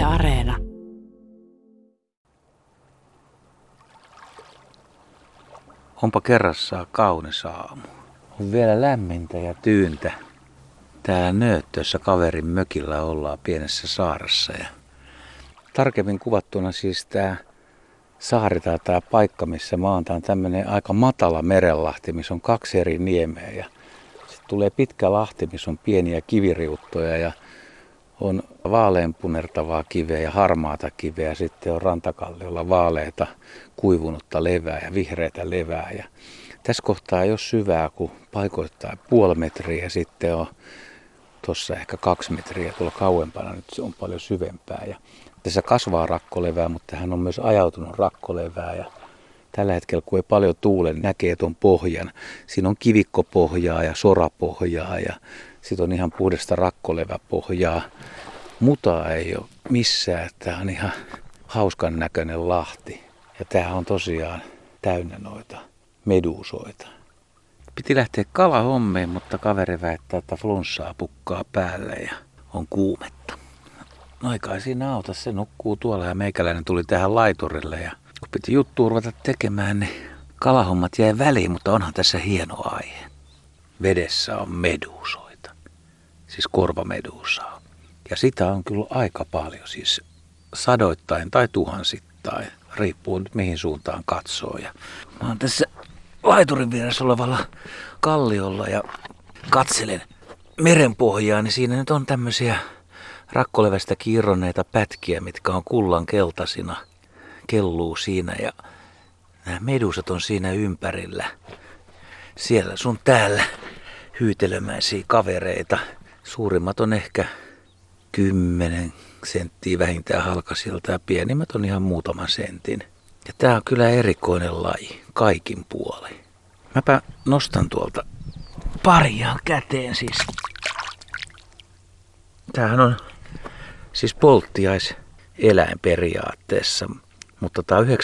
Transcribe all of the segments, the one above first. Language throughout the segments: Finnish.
Areena. Onpa kerrassaan kaunis aamu. On vielä lämmintä ja tyyntä. Täällä Nööttössä kaverin mökillä ollaan pienessä saaressa. Ja tarkemmin kuvattuna siis tää saari tai tää paikka, missä mä oon, tää on tämmönen aika matala merenlahti, missä on 2 eri niemeä. Ja sitten tulee pitkä lahti, missä on pieniä kiviriuttoja ja on vaaleanpunertavaa kiveä ja harmaata kiveä. Sitten on rantakalliolla vaaleita kuivunutta levää ja vihreätä levää. Ja tässä kohtaa ei ole syvää kuin paikoittain 0,5 metriä ja sitten on tuossa ehkä 2 metriä. Tuolla kauempana nyt se on paljon syvempää. Ja tässä kasvaa rakkolevää, mutta hän on myös ajautunut rakkolevää. Ja tällä hetkellä, kun ei paljon tuule, niin näkee tuon pohjan. Siinä on kivikkopohjaa ja sorapohjaa ja sitten on ihan puhdasta rakkoleväpohjaa. Mutaa ei ole missään. Tämä on ihan hauskan näköinen lahti. Ja tämä on tosiaan täynnä noita meduusoita. Piti lähteä kalahommeen, mutta kaveri väittää, että flunssaa pukkaa päälle ja on kuumetta. No eikä siinä auta, se nukkuu tuolla ja meikäläinen tuli tähän laiturille. Ja kun piti juttua ruveta tekemään, niin kalahommat jäi väliin, mutta onhan tässä hieno aihe. Vedessä on meduusoita, siis korvameduusaa. Ja sitä on kyllä aika paljon, siis sadoittain tai tuhansittain, riippuu nyt mihin suuntaan katsoo. Ja mä oon tässä laiturin vieressä olevalla kalliolla ja katselen merenpohjaa, niin siinä nyt on tämmöisiä rakkolevästä kiirronneita pätkiä, mitkä on kullan keltaisina, kelluu siinä ja nämä medusat on siinä ympärillä. Siellä sun täällä hyytelemäisiä kavereita. Suurimmat on ehkä 10 senttiä vähintään halkasilta ja pienimmät on ihan muutaman sentin. Ja tää on kyllä erikoinen laji, kaikin puolin. Mäpä nostan tuolta paria käteen siis. Tämähän on siis polttiaiseläin periaatteessa, mutta tää on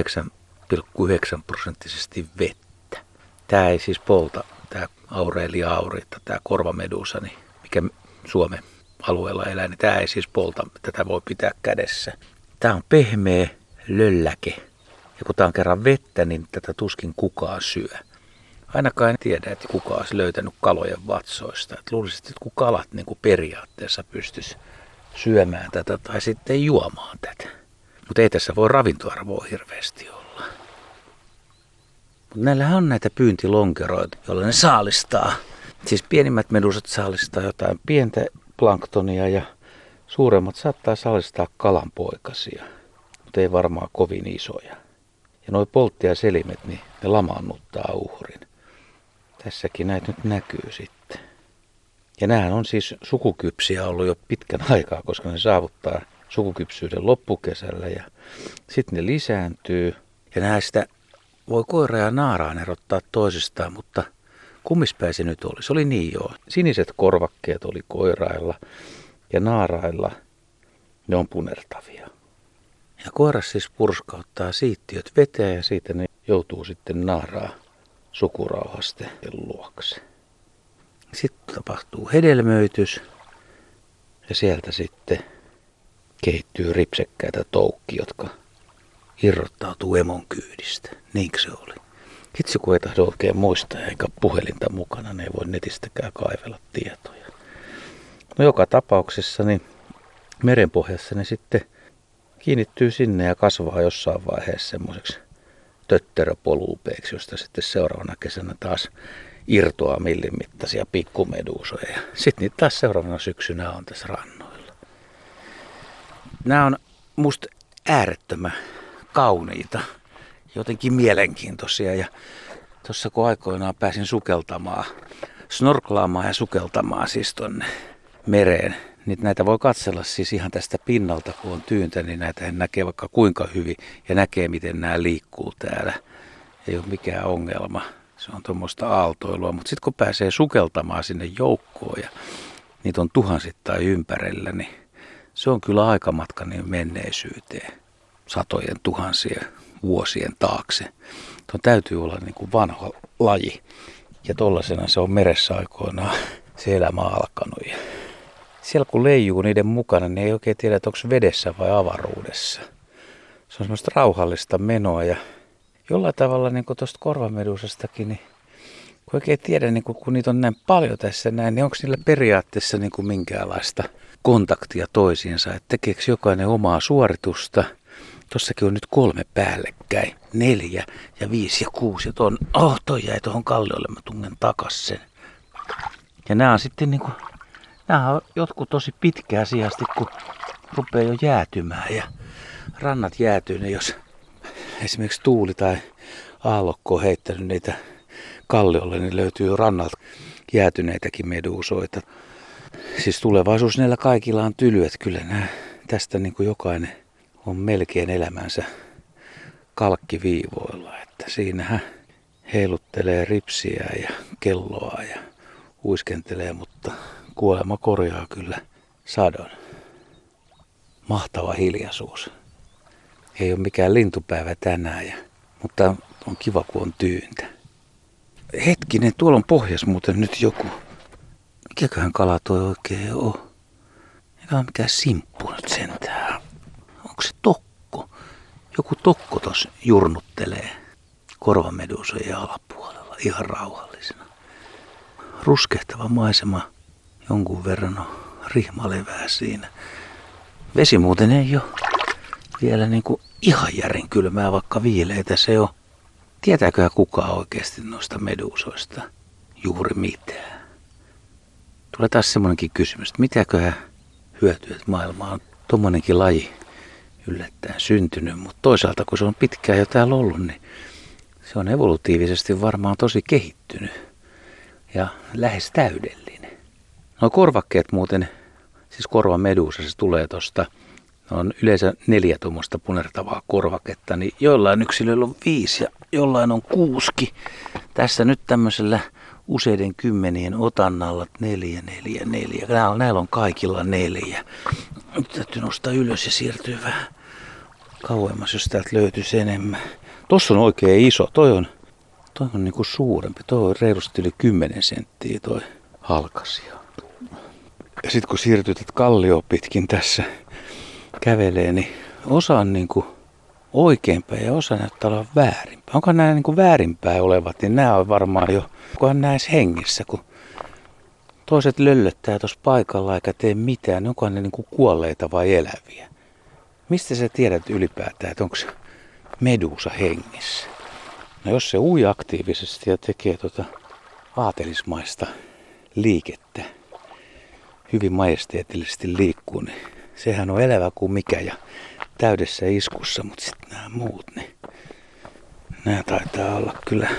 99,9% vettä. Tää ei siis polta, tää Aurelia aurita, tää korvamedusa, niin mikä Suomen alueella elää, niin tää ei siis polta, tätä voi pitää kädessä. Tää on pehmeä lölläke. Ja kun tää on kerran vettä, niin tätä tuskin kukaan syö. Ainakaan en tiedä, että kukaan olisi löytänyt kalojen vatsoista. Et luulisin, että kun kalat niin kuin periaatteessa pystyisi syömään tätä tai sitten juomaan tätä. Mutta ei tässä voi ravintoarvoa hirveästi olla. Mutta näillähän on näitä pyyntilonkeroita, joilla ne saalistaa. Siis pienimmät medusat saalistaa jotain pientä planktonia ja suuremmat saattaa saalistaa kalanpoikasia, mutta ei varmaan kovin isoja. Ja nuo polttiaiselimet, niin ne lamaannuttaa uhrin. Tässäkin näitä nyt näkyy sitten. Ja nämähän on siis sukukypsiä ollut jo pitkän aikaa, koska ne saavuttaa sukukypsyyden loppukesällä ja sitten ne lisääntyy. Ja näistä voi koira ja naaraan erottaa toisistaan, mutta kummispäin se nyt oli? Se oli niin joo. Siniset korvakkeet oli koirailla ja naarailla ne on punertavia. Ja koiras siis purskauttaa siittiöt veteen ja siitä ne joutuu sitten naaraa sukurauhasten luokse. Sitten tapahtuu hedelmöitys ja sieltä sitten kehittyy ripsekkäitä toukki, jotka irrottautuu emon kyydistä. Niinkö se oli? Itse kun ei tahdo oikein muistaa eikä puhelinta mukana, ne ei voi netistäkään kaivella tietoja. No joka tapauksessa niin merenpohjassa ne sitten kiinnittyy sinne ja kasvaa jossain vaiheessa semmoiseksi tötteröpoluupeiksi, josta sitten seuraavana kesänä taas irtoaa millin mittaisia pikkumeduusoja. Sitten niitä taas seuraavana syksynä on tässä rannoilla. Nämä on musta äärettömän kauniita, jotenkin mielenkiintoisia. Ja tuossa kun aikoinaan pääsin sukeltamaan, snorklaamaan ja sukeltamaan siis tonne mereen, niin näitä voi katsella siis ihan tästä pinnalta, kun on tyyntä, niin näitä näkee vaikka kuinka hyvin ja näkee, miten nämä liikkuu täällä. Ei ole mikään ongelma. Se on tuommoista aaltoilua, mutta sitten kun pääsee sukeltamaan sinne joukkoon ja niitä on tuhansittain ympärillä, niin se on kyllä aikamatka niin menneisyyteen, satojen tuhansien vuosien taakse. Tuon täytyy olla niin kuin vanha laji ja tollasena se on meressä aikoinaan se elämä alkanut. siellä kun leijuu niiden mukana, niin ei oikein tiedä, että onko vedessä vai avaruudessa. Se on semmoista rauhallista menoa ja jollain tavalla niin kuin tuosta korvamedusastakin, niin kun oikein tiedä, niin kun niitä on näin paljon tässä näin, niin onko niillä periaatteessa niin kuin minkäänlaista kontaktia toisiinsa, että tekeekö jokainen omaa suoritusta. Tossakin on nyt 3 päällekkäin, 4 ja 5 ja 6 ja toi jäi tuohon kalliolle, mä tungen takas sen. Ja nämä on sitten niin kuin, nämä on jotkut tosi pitkää sijasti, kun rupeaa jo jäätymään ja rannat jäätyy, niin jos esimerkiksi tuuli tai aallokko on heittänyt niitä kalliolle, niin löytyy rannalta jäätyneitäkin meduusoita. Siis tulevaisuus näillä kaikilla on tyly, että kyllä nämä, tästä niin kuin jokainen on melkein elämänsä kalkkiviivoilla. Että siinähän heiluttelee ripsiä ja kelloa ja uiskentelee, mutta kuolema korjaa kyllä sadon. Mahtava hiljaisuus. Ei ole mikään lintupäivä tänään, mutta on kiva, kun on tyyntä. Hetkinen, tuolla on pohjas muuten nyt joku. Mikäköhän kala toi oikein on? Eikä ole mikään simppu nyt sentään. Onko se tokko? Joku tokko tossa jurnuttelee korvamedusojen alapuolella ihan rauhallisena. Ruskehtava maisema, jonkun verran on rihmalevää siinä. Vesi muuten ei ole vielä niinku ihan järin kylmää, vaikka viileitä se on. Tietääköhän kukaan oikeasti noista meduusoista juuri mitään? Tulee taas semmoinenkin kysymys, että mitäköhän hyötyä, että maailma on tommonenkin laji yllättäen syntynyt, mutta toisaalta kun se on pitkään jo täällä ollut, niin se on evolutiivisesti varmaan tosi kehittynyt ja lähes täydellinen. No korvakkeet muuten, siis korvameduusa, se tulee tosta, on yleensä 4 tuommoista punertavaa korvaketta, niin joillain yksilöillä on 5 ja jollain on 6. Tässä nyt tämmöisellä useiden kymmenien otannalla 4. Näillä on kaikilla 4. Nyt täytyy nostaa ylös ja siirtyä vähän kauemmas, jos täältä löytyisi enemmän. Tossa on oikein iso. Toi on niinku suurempi. Toi on reilusti yli 10 senttiä toi halkasia. Ja sit kun siirtyy tätä kallioon pitkin tässä kävelee, niin osa on niinku oikeinpäin ja osa näyttää olevan väärinpäin. Onko nämä niinku väärinpäin olevat, niin nämä on varmaan jo, kunhan näis hengissä, kun toiset löllöttää tuossa paikalla eikä tee mitään, onko ne niinku kuolleita vai eläviä. Mistä sä tiedät ylipäätään, että onko se meduusa hengissä? No jos se ui aktiivisesti ja tekee aatelismaista liikettä, hyvin majesteetillisesti liikkuu, niin sehän on elävä kuin mikä ja täydessä iskussa, mutta sitten nämä muut, niin nämä taitaa olla kyllä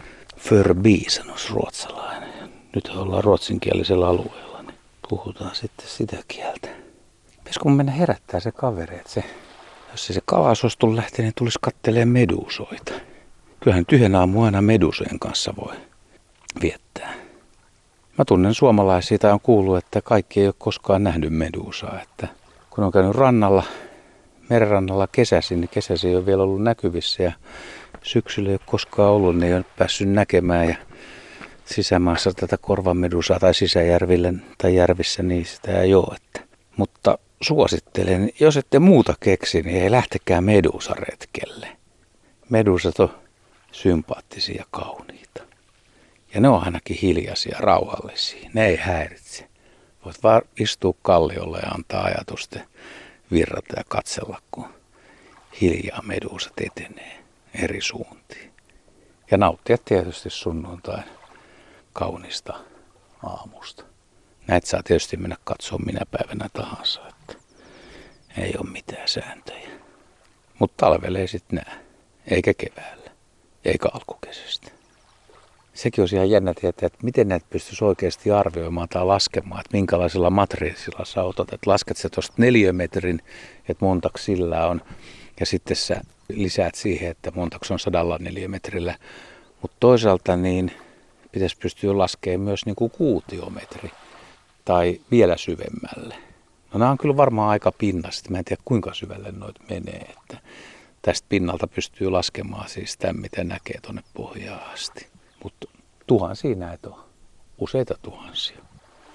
förbi, sanoisi ruotsalainen. Nyt ollaan ruotsinkielisellä alueella, niin puhutaan sitten sitä kieltä. Pitäisikö mun mennä herättää se kaveri, että jos se kala suostu lähtee, niin tulisi kattelemaan meduusoita. Kyllähän tyhjän aamu aina meduusojen kanssa voi viettää. Mä tunnen suomalaisia tai on kuullut, että kaikki ei ole koskaan nähnyt meduusaa. Että kun on käynyt merenrannalla kesäisin, niin kesäisin ei ole vielä ollut näkyvissä ja syksyllä ei ole koskaan ollut, niin ei ole päässyt näkemään. Ja sisämaassa tätä korvamedusaa tai sisäjärvillä tai järvissä, niin sitä ei ole. Mutta suosittelen, jos ette muuta keksi, niin ei lähtekää meduusaretkelle. Meduusat on sympaattisia ja kauniita. Ja ne on ainakin hiljaisia, rauhallisia. Ne ei häiritse. Voit vaan istua kalliolla ja antaa ajatusten virrata ja katsella, kun hiljaa meduusat etenee eri suuntiin. Ja nauttia tietysti sunnuntain kaunista aamusta. Näitä saa tietysti mennä katsoa minä päivänä tahansa, että ei ole mitään sääntöjä. Mutta talvella ei sitten näe, eikä keväällä, eikä alkukesästä. Sekin olisi ihan jännä tietää, että miten näitä pystyisi oikeasti arvioimaan tai laskemaan, että minkälaisella materiaalilla sä otat. Että lasket sä tuosta 4 metrin, että montaks sillä on, ja sitten sä lisäät siihen, että montaks on 100 neliömetrillä. Mutta toisaalta niin pitäisi pystyä laskemaan myös niin kuin kuutiometri tai vielä syvemmälle. No nämä on kyllä varmaan aika pinnasta. Mä en tiedä kuinka syvälle noita menee. Että tästä pinnalta pystyy laskemaan siis tämän, mitä näkee tuonne pohjaan asti. Mutta tuhansia näitä on. Useita tuhansia.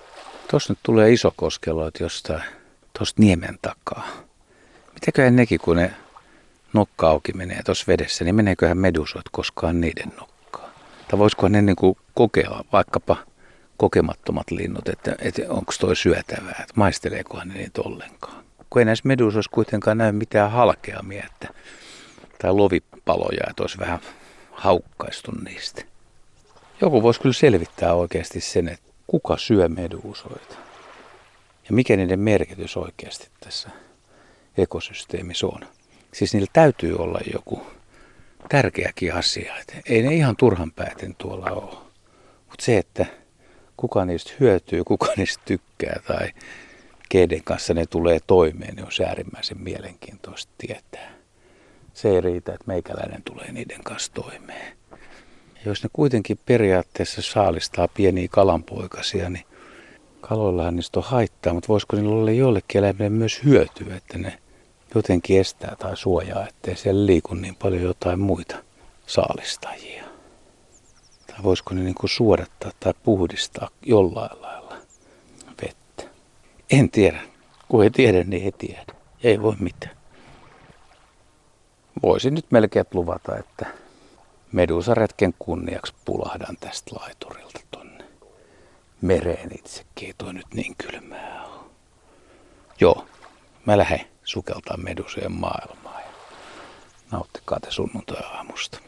Tuossa nyt tulee Isokoskelo jostain tuosta niemen takaa. Mitäköhän nekin, kun ne nokka auki menee tuossa vedessä, niin meneeköhän medusot koskaan niiden nokkaan? Tai voisikohan ne niinku kokeilla vaikkapa kokemattomat linnut, että onko toi syötävää, että maisteleekohan ne niitä ollenkaan. Kun ei näissä medusoissa kuitenkaan näy mitään halkeamia, tai lovipaloja, että olisi vähän haukkaistu niistä. Joku voisi kyllä selvittää oikeasti sen, että kuka syö meduusoita ja mikä niiden merkitys oikeasti tässä ekosysteemissä on. Siis niillä täytyy olla joku tärkeäkin asia. Että ei ne ihan turhan pääten tuolla ole. Mutta se, että kuka niistä hyötyy, kuka niistä tykkää tai keiden kanssa ne tulee toimeen, niin on äärimmäisen mielenkiintoista tietää. Se ei riitä, että meikäläinen tulee niiden kanssa toimeen. Ja jos ne kuitenkin periaatteessa saalistaa pieniä kalanpoikasia, niin kaloillahan niistä on haittaa, mutta voisiko niillä olla jollekin eläimelle myös hyötyä, että ne jotenkin estää tai suojaa, ettei siellä liiku niin paljon jotain muita saalistajia. Tai voisiko ne niinku suodattaa tai puhdistaa jollain lailla vettä. En tiedä. Kun ei tiedä, niin ei tiedä. Ei voi mitään. Voisin nyt melkein luvata, että medusaretken kunniaksi pulahdan tästä laiturilta tonne mereen itsekin. Ei toi nyt niin kylmää ole. Joo, mä lähden sukeltaa medusojen maailmaan ja nauttikaa te sunnuntai-aamusta.